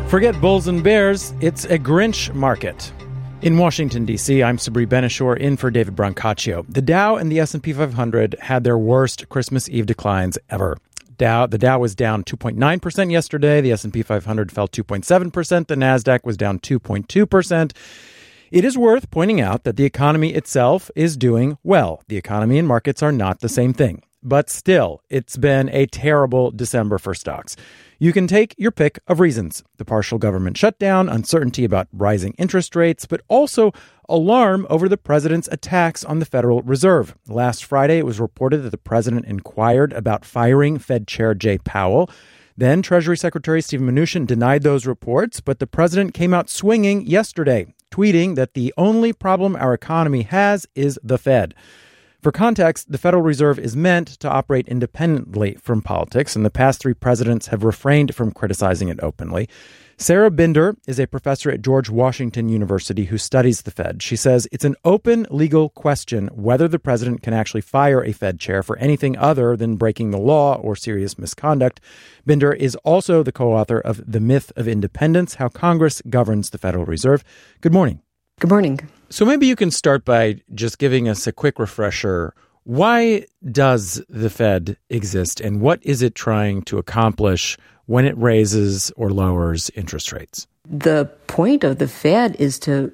Forget bulls and bears, it's a Grinch market. In Washington, D.C., I'm Sabri Benishore in for David Brancaccio. The Dow and the S&P 500 had their worst Christmas Eve declines ever. The Dow was down 2.9% yesterday. The S&P 500 fell 2.7%. The Nasdaq was down 2.2%. It is worth pointing out that the economy itself is doing well. The economy and markets are not the same thing. But still, it's been a terrible December for stocks. You can take your pick of reasons. The partial government shutdown, uncertainty about rising interest rates, but also alarm over the president's attacks on the Federal Reserve. Last Friday, it was reported that the president inquired about firing Fed Chair Jay Powell. Then Treasury Secretary Steven Mnuchin denied those reports, but the president came out swinging yesterday, tweeting that the only problem our economy has is the Fed. For context, the Federal Reserve is meant to operate independently from politics, and the past three presidents have refrained from criticizing it openly. Sarah Binder is a professor at George Washington University who studies the Fed. She says it's an open legal question whether the president can actually fire a Fed chair for anything other than breaking the law or serious misconduct. Binder is also the co-author of The Myth of Independence, How Congress Governs the Federal Reserve. Good morning. Good morning. So maybe you can start by just giving us a quick refresher. Why does the Fed exist, and what is it trying to accomplish when it raises or lowers interest rates? The point of the Fed is to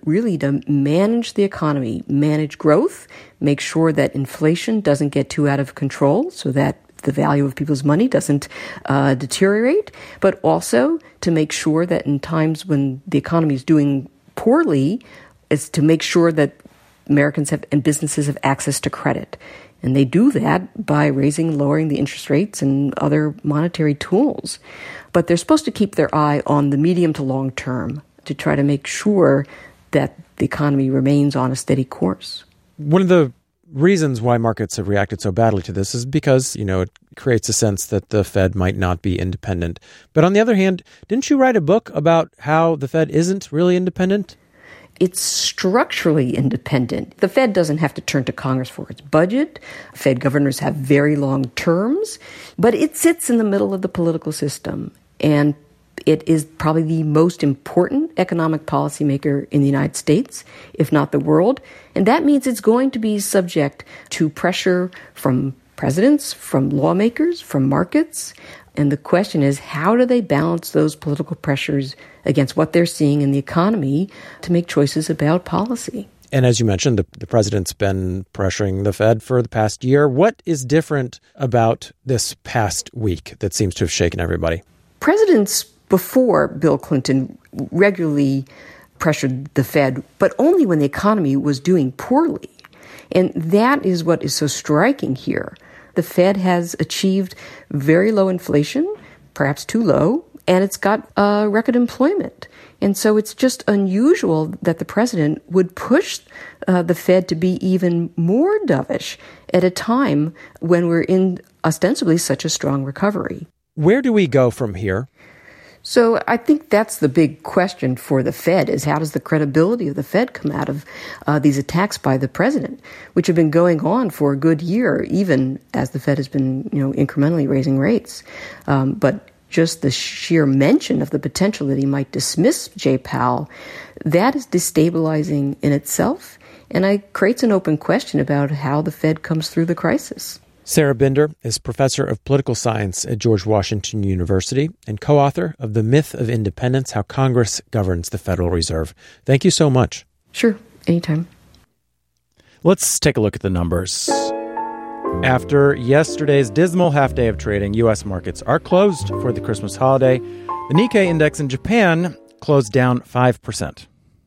manage the economy, manage growth, make sure that inflation doesn't get too out of control so that the value of people's money doesn't deteriorate, but also to make sure that in times when the economy is doing poorly, is to make sure that Americans have and businesses have access to credit. And they do that by raising and lowering the interest rates and other monetary tools. But they're supposed to keep their eye on the medium to long term to try to make sure that the economy remains on a steady course. One of the reasons why markets have reacted so badly to this is because, it creates a sense that the Fed might not be independent. But on the other hand, didn't you write a book about how the Fed isn't really independent? It's structurally independent. The Fed doesn't have to turn to Congress for its budget. Fed governors have very long terms, but it sits in the middle of the political system. And it is probably the most important economic policymaker in the United States, if not the world. And that means it's going to be subject to pressure from presidents, from lawmakers, from markets. And the question is, how do they balance those political pressures against what they're seeing in the economy to make choices about policy? And as you mentioned, the president's been pressuring the Fed for the past year. What is different about this past week that seems to have shaken everybody? Presidents before Bill Clinton regularly pressured the Fed, but only when the economy was doing poorly. And that is what is so striking here. The Fed has achieved very low inflation, perhaps too low, and it's got record employment. And so it's just unusual that the president would push the Fed to be even more dovish at a time when we're in ostensibly such a strong recovery. Where do we go from here? So I think that's the big question for the Fed, is how does the credibility of the Fed come out of these attacks by the president, which have been going on for a good year, even as the Fed has been, incrementally raising rates. But just the sheer mention of the potential that he might dismiss Jay Powell, that is destabilizing in itself, and it creates an open question about how the Fed comes through the crisis. Sarah Binder is professor of political science at George Washington University and co-author of The Myth of Independence, How Congress Governs the Federal Reserve. Thank you so much. Sure, anytime. Let's take a look at the numbers. After yesterday's dismal half-day of trading, U.S. markets are closed for the Christmas holiday. The Nikkei index in Japan closed down 5%.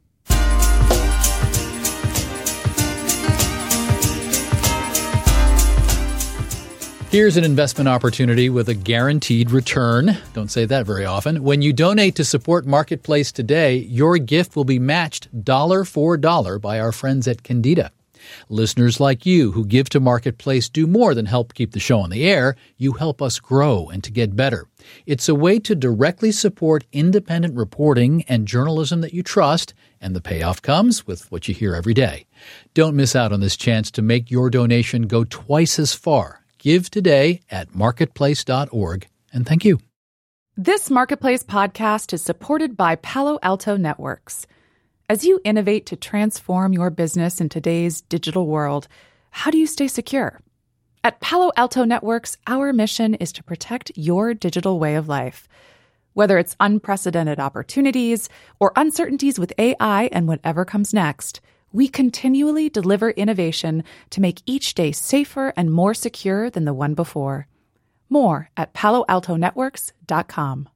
Here's an investment opportunity with a guaranteed return. Don't say that very often. When you donate to support Marketplace today, your gift will be matched dollar for dollar by our friends at Candida. Listeners like you who give to Marketplace do more than help keep the show on the air. You help us grow and to get better. It's a way to directly support independent reporting and journalism that you trust, and the payoff comes with what you hear every day. Don't miss out on this chance to make your donation go twice as far. Give today at marketplace.org, and thank you. This Marketplace podcast is supported by Palo Alto Networks. As you innovate to transform your business in today's digital world, how do you stay secure? At Palo Alto Networks, our mission is to protect your digital way of life. Whether it's unprecedented opportunities or uncertainties with AI and whatever comes next, we continually deliver innovation to make each day safer and more secure than the one before. More at paloaltonetworks.com.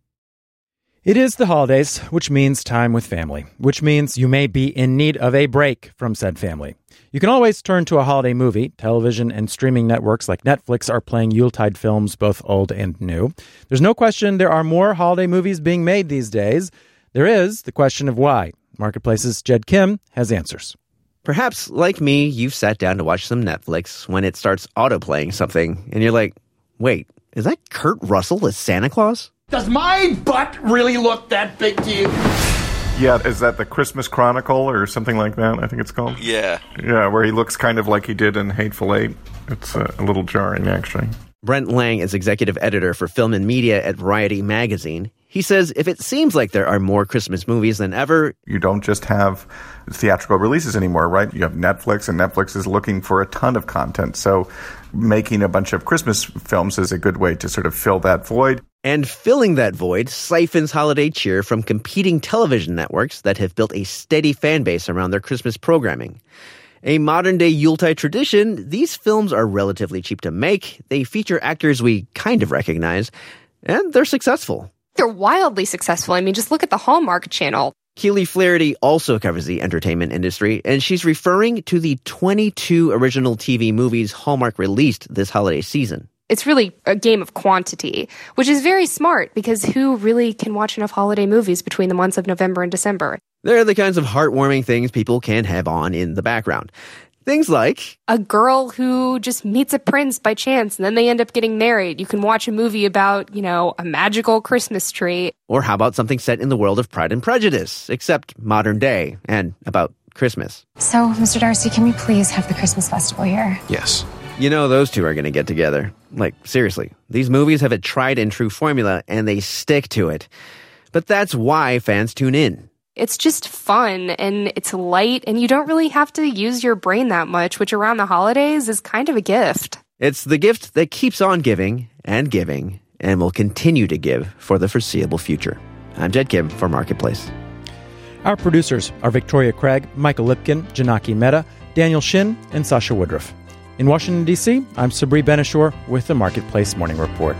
It is the holidays, which means time with family, which means you may be in need of a break from said family. You can always turn to a holiday movie. Television and streaming networks like Netflix are playing Yuletide films, both old and new. There's no question there are more holiday movies being made these days. There is the question of why. Marketplace's Jed Kim has answers. Perhaps, like me, you've sat down to watch some Netflix when it starts autoplaying something, and you're like, wait, is that Kurt Russell as Santa Claus? Does my butt really look that big to you? Yeah, is that the Christmas Chronicle or something like that, I think it's called? Yeah. Yeah, where he looks kind of like he did in Hateful Eight. It's a little jarring, actually. Brent Lang is executive editor for film and media at Variety magazine. He says if it seems like there are more Christmas movies than ever... You don't just have theatrical releases anymore, right? You have Netflix, and Netflix is looking for a ton of content. So making a bunch of Christmas films is a good way to sort of fill that void. And filling that void siphons holiday cheer from competing television networks that have built a steady fan base around their Christmas programming. A modern-day Yuletide tradition, these films are relatively cheap to make, they feature actors we kind of recognize, and they're successful. They're wildly successful. I mean, just look at the Hallmark Channel. Keely Flaherty also covers the entertainment industry, and she's referring to the 22 original TV movies Hallmark released this holiday season. It's really a game of quantity, which is very smart because who really can watch enough holiday movies between the months of November and December? They're the kinds of heartwarming things people can have on in the background. Things like a girl who just meets a prince by chance and then they end up getting married. You can watch a movie about, a magical Christmas tree. Or how about something set in the world of Pride and Prejudice, except modern day and about Christmas? So, Mr. Darcy, can we please have the Christmas festival here? Yes. You know those two are going to get together. Like, seriously, these movies have a tried and true formula, and they stick to it. But that's why fans tune in. It's just fun, and it's light, and you don't really have to use your brain that much, which around the holidays is kind of a gift. It's the gift that keeps on giving, and will continue to give for the foreseeable future. I'm Jed Kim for Marketplace. Our producers are Victoria Craig, Michael Lipkin, Janaki Mehta, Daniel Shin, and Sasha Woodruff. In Washington, D.C., I'm Sabri Benishore with the Marketplace Morning Report.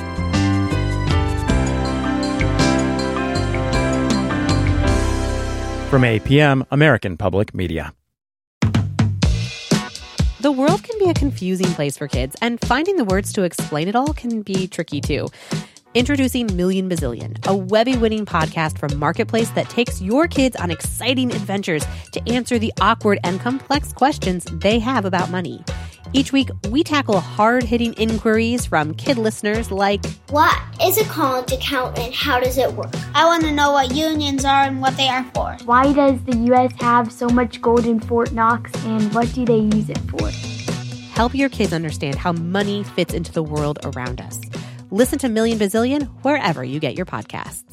From APM, American Public Media. The world can be a confusing place for kids, and finding the words to explain it all can be tricky too. Introducing Million Bazillion, a Webby-winning podcast from Marketplace that takes your kids on exciting adventures to answer the awkward and complex questions they have about money. Each week, we tackle hard-hitting inquiries from kid listeners like, what is a college account and how does it work? I want to know what unions are and what they are for. Why does the U.S. have so much gold in Fort Knox and what do they use it for? Help your kids understand how money fits into the world around us. Listen to Million Bazillion wherever you get your podcasts.